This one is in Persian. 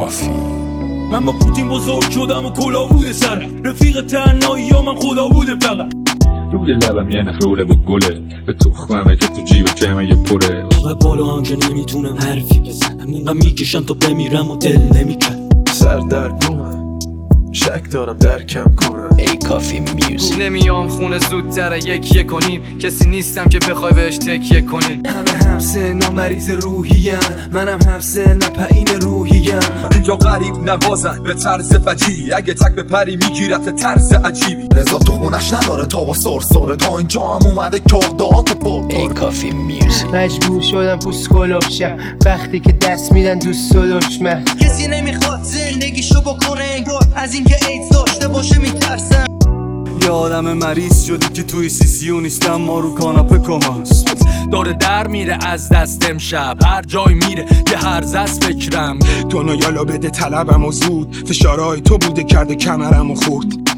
کافی. من با پوتین بزرگ شدم و کلا بوده سرم، رفیق تنهایی یا من خدا بوده فقط. روی لبم یه نخروله و گله، به تخممه که تو جیب جمعه یه پره. و بالا هم که نمیتونم حرفی بزنم، اینقدر میکشم تا بمیرم و دل نمیکن. سر درگمم، شک دارم درکم کنم. ای کافی میوزیک. نمیام خونه زودتره یکیه کنیم، کسی نیستم که بخوای بهش تکیه کنیم. همه هم سن مریض روحیم، منم هم سن پایین روحیم. اینجا غریب نوازن به طرز فجیعی، اگه تک به پری میگیرت طرز عجیبی. رضا تو خونش نداره تا با سرساره، تا اینجا هم اومده کاردات و پرتاره. ای کافی میوزیک. مجبور شدم پوست کلوبشم وقتی که دست میدن دوست سلوش. من کسی نمیخواد زندگیشو بکنه انگار از اینکه ایدز داشته باشه میترسم. یه آدم مریض شدی که توی CCU نیستم، ما رو کاناپه کماست. داره در میره از دست امشب، هر جای میره یه هرز از فکرم. دنیا یالا بده طلبم و زود، فشارهای تو بوده کرده کمرم و خورد.